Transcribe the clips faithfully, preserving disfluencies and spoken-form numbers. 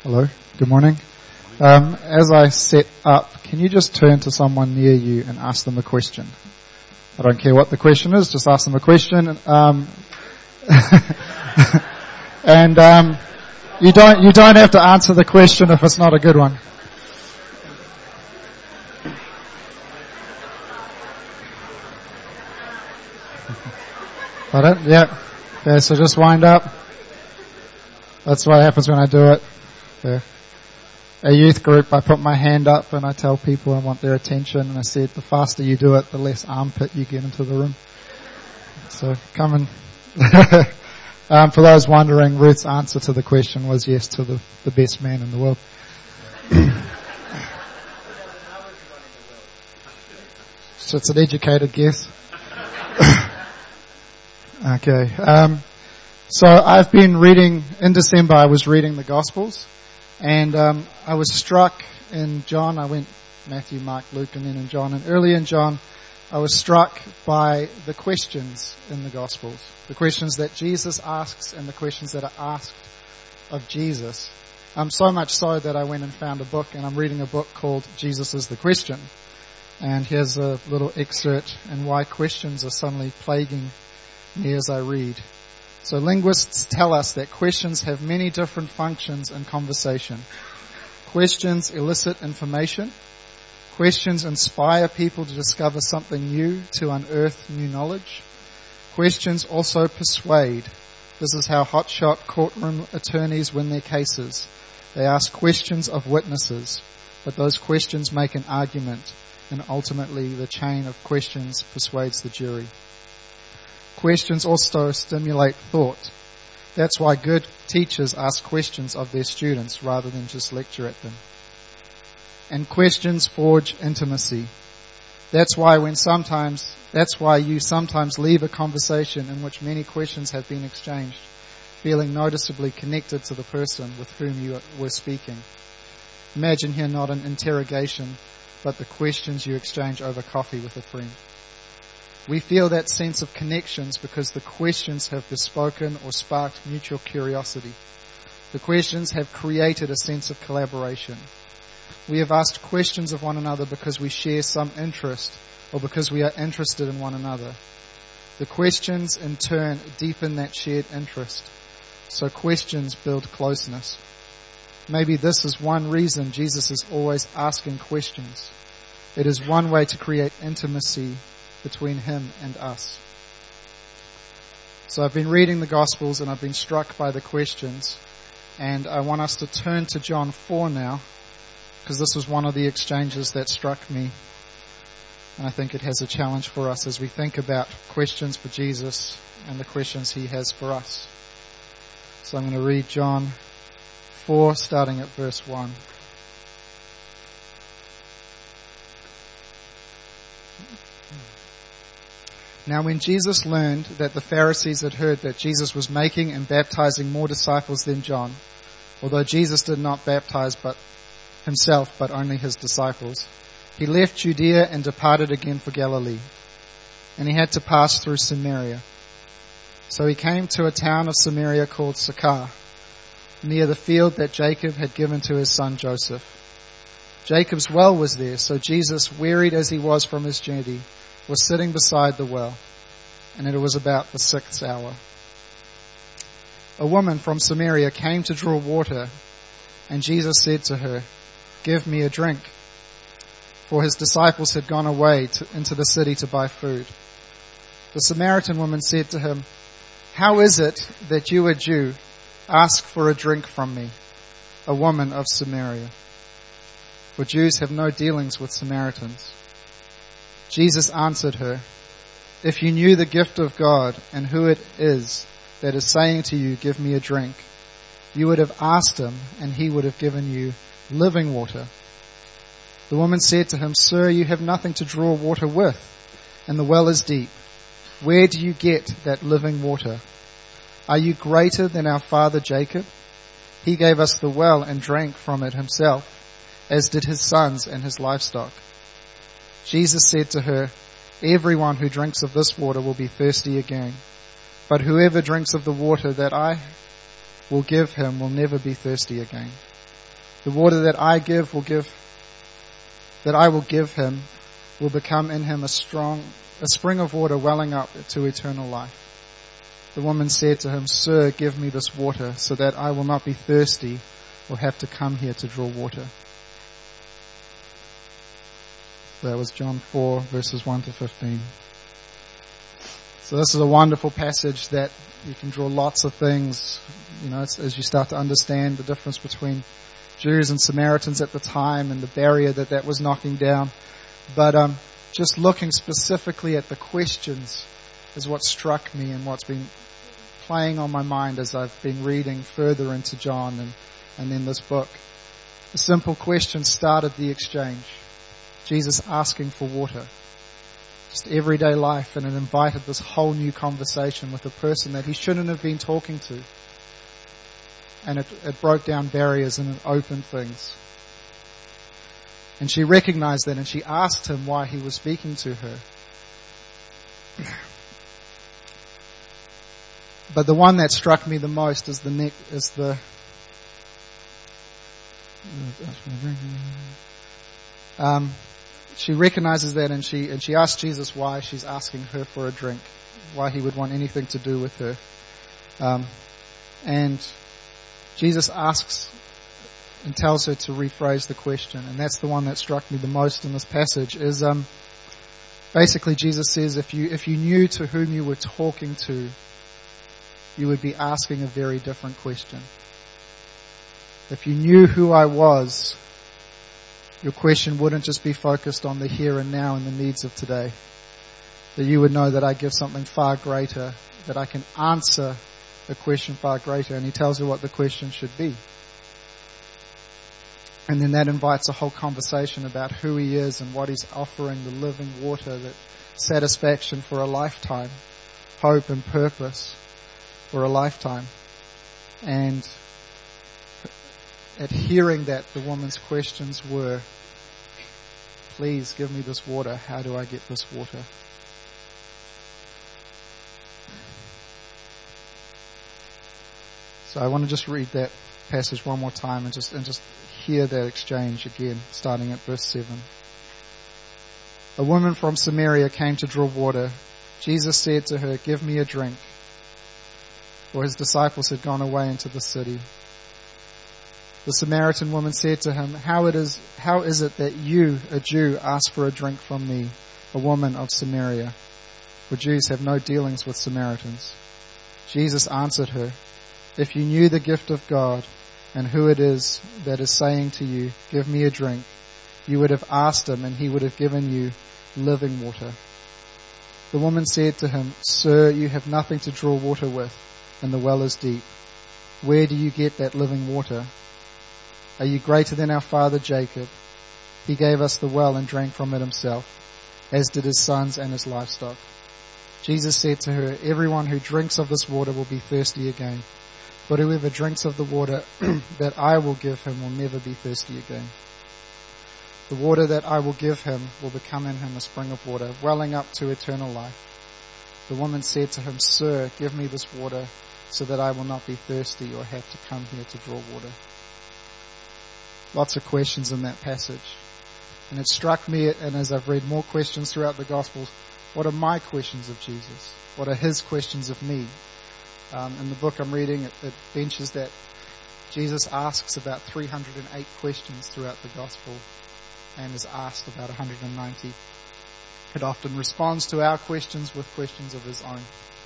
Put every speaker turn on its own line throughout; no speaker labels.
Hello, good morning. Um, as I set up, can you just turn to someone near you and ask them a question? I don't care what the question is, just ask them a question. Um, and um, you don't you don't have to answer the question if it's not a good one. Got it? Yeah. Okay, so just wind up. That's what happens when I do it. Okay. A youth group, I put my hand up and I tell people I want their attention, and I said the faster you do it, the less armpit you get into the room. So come and um, for those wondering, Ruth's answer to the question was yes to the, the best man in the world. So it's an educated guess. Okay. Um, so I've been reading, in December I was reading the Gospels, and um, I was struck in John. I went Matthew, Mark, Luke, and then in John. And early in John, I was struck by the questions in the Gospels, the questions that Jesus asks and the questions that are asked of Jesus. Um, so much so that I went and found a book, and I'm reading a book called Jesus is the Question. And here's a little excerpt and why questions are suddenly plaguing me as I read. So linguists tell us that questions have many different functions in conversation. Questions elicit information. Questions inspire people to discover something new, to unearth new knowledge. Questions also persuade. This is how hotshot courtroom attorneys win their cases. They ask questions of witnesses, but those questions make an argument, and ultimately the chain of questions persuades the jury. Questions also stimulate thought. That's why good teachers ask questions of their students rather than just lecture at them. And questions forge intimacy. That's why when sometimes, that's why you sometimes leave a conversation in which many questions have been exchanged, feeling noticeably connected to the person with whom you were speaking. Imagine here not an interrogation, but the questions you exchange over coffee with a friend. We feel that sense of connections because the questions have bespoken or sparked mutual curiosity. The questions have created a sense of collaboration. We have asked questions of one another because we share some interest or because we are interested in one another. The questions in turn deepen that shared interest. So questions build closeness. Maybe this is one reason Jesus is always asking questions. It is one way to create intimacy between him and us. So I've been reading the Gospels and I've been struck by the questions, and I want us to turn to John four now, because this was one of the exchanges that struck me, and I think it has a challenge for us as we think about questions for Jesus and the questions he has for us. So I'm going to read John four, starting at verse one. Now when Jesus learned that the Pharisees had heard that Jesus was making and baptizing more disciples than John, although Jesus did not baptize but himself, but only his disciples, he left Judea and departed again for Galilee. And he had to pass through Samaria. So he came to a town of Samaria called Sychar, near the field that Jacob had given to his son Joseph. Jacob's well was there, so Jesus, wearied as he was from his journey, was sitting beside the well, and it was about the sixth hour. A woman from Samaria came to draw water, and Jesus said to her, "Give me a drink," for his disciples had gone away to, into the city to buy food. The Samaritan woman said to him, "How is it that you, a Jew, ask for a drink from me, a woman of Samaria?" For Jews have no dealings with Samaritans. Jesus answered her, "If you knew the gift of God and who it is that is saying to you, 'Give me a drink,' you would have asked him, and he would have given you living water." The woman said to him, "Sir, you have nothing to draw water with, and the well is deep. Where do you get that living water? Are you greater than our father Jacob? He gave us the well and drank from it himself, as did his sons and his livestock." Jesus said to her, "Everyone who drinks of this water will be thirsty again, but whoever drinks of the water that I will give him will never be thirsty again. The water that I give will give, that I will give him will become in him a strong, a spring of water welling up to eternal life. The woman said to him, Sir, give me this water so that I will not be thirsty or have to come here to draw water. That was John four, verses one to fifteen. So this is a wonderful passage that you can draw lots of things, you know, as you start to understand the difference between Jews and Samaritans at the time and the barrier that that was knocking down. But um, just looking specifically at the questions is what struck me and what's been playing on my mind as I've been reading further into John and, and in this book. A simple question started the exchange. Jesus asking for water. Just everyday life, and it invited this whole new conversation with a person that he shouldn't have been talking to. And it, it broke down barriers and it opened things. And she recognized that and she asked him why he was speaking to her. But the one that struck me the most is the neck, is the, um, she recognizes that and she, and she asks Jesus why she's asking her for a drink, why he would want anything to do with her. Um, and Jesus asks and tells her to rephrase the question, and that's the one that struck me the most in this passage. Is um, basically Jesus says, if you if you knew to whom you were talking to, you would be asking a very different question. If you knew who I was, your question wouldn't just be focused on the here and now and the needs of today. That you would know that I give something far greater, that I can answer a question far greater. And he tells her what the question should be. And then that invites a whole conversation about who he is and what he's offering, the living water, that satisfaction for a lifetime, hope and purpose for a lifetime. And at hearing that, the woman's questions were, please give me this water. How do I get this water? So I want to just read that passage one more time and just and just hear that exchange again, starting at verse seven. A woman from Samaria came to draw water. Jesus said to her, give me a drink. For his disciples had gone away into the city. The Samaritan woman said to him, How it is, how is it that you, a Jew, ask for a drink from me, a woman of Samaria? For Jews have no dealings with Samaritans. Jesus answered her, If you knew the gift of God and who it is that is saying to you, give me a drink, you would have asked him and he would have given you living water. The woman said to him, Sir, you have nothing to draw water with, and the well is deep. Where do you get that living water? Are you greater than our father Jacob? He gave us the well and drank from it himself, as did his sons and his livestock. Jesus said to her, Everyone who drinks of this water will be thirsty again. But whoever drinks of the water that I will give him will never be thirsty again. The water that I will give him will become in him a spring of water, welling up to eternal life. The woman said to him, Sir, give me this water so that I will not be thirsty or have to come here to draw water. Lots of questions in that passage. And it struck me, and as I've read more questions throughout the Gospels, what are my questions of Jesus? What are his questions of me? Um, in the book I'm reading, it, it mentions that Jesus asks about three hundred eight questions throughout the Gospel and is asked about one hundred ninety. It often responds to our questions with questions of his own.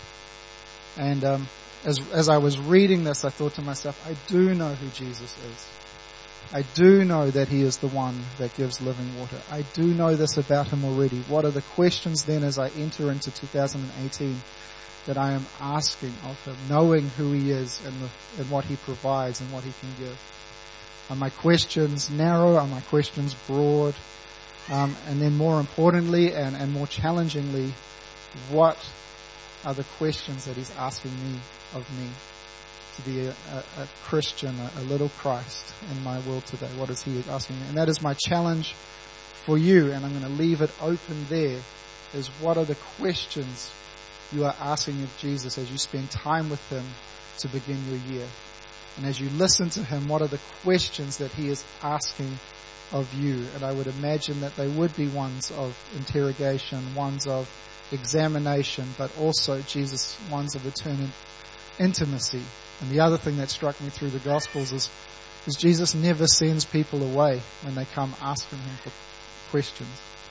And um, as, as I was reading this, I thought to myself, I do know who Jesus is. I do know that he is the one that gives living water. I do know this about him already. What are the questions then as I enter into two thousand eighteen that I am asking of him, knowing who he is and, the, and what he provides and what he can give? Are my questions narrow? Are my questions broad? Um, and then more importantly and, and more challengingly, what are the questions that he's asking me of me to be a, a, a Christian, a, a little Christ in my world today? What is he asking me? And that is my challenge for you, and I'm going to leave it open there, is what are the questions you are asking of Jesus as you spend time with him to begin your year? And as you listen to him, what are the questions that he is asking of you? And I would imagine that they would be ones of interrogation, ones of examination, but also, Jesus, ones of eternal intimacy. And the other thing that struck me through the Gospels is, is Jesus never sends people away when they come asking him for questions.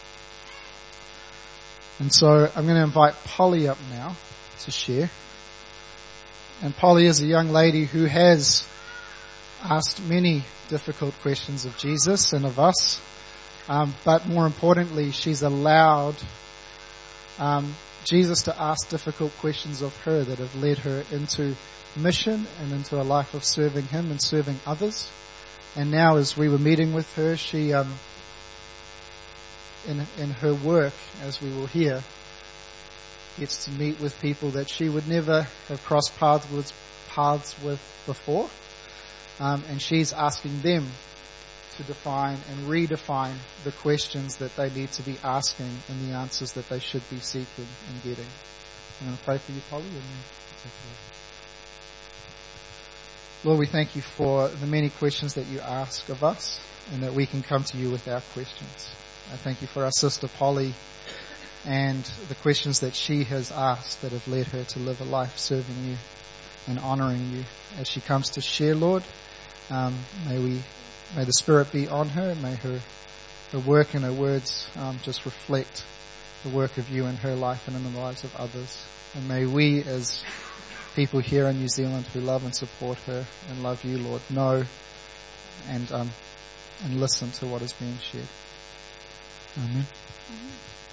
And so I'm going to invite Polly up now to share. And Polly is a young lady who has asked many difficult questions of Jesus and of us. Um, but more importantly, she's allowed um, Jesus to ask difficult questions of her that have led her into mission and into a life of serving him and serving others. And now, as we were meeting with her, she, um, in in her work, as we will hear, gets to meet with people that she would never have crossed paths with, paths with before. Um, and she's asking them to define and redefine the questions that they need to be asking and the answers that they should be seeking and getting. I'm going to pray for you, Polly. And take it away. Lord, we thank you for the many questions that you ask of us and that we can come to you with our questions. I thank you for our sister Polly and the questions that she has asked that have led her to live a life serving you and honouring you. As she comes to share, Lord, um, may we, may the Spirit be on her, may her, her work and her words um, just reflect the work of you in her life and in the lives of others. And may we, as people here in New Zealand who love and support her and love you, Lord, know and um, and listen to what is being shared. Amen. Amen.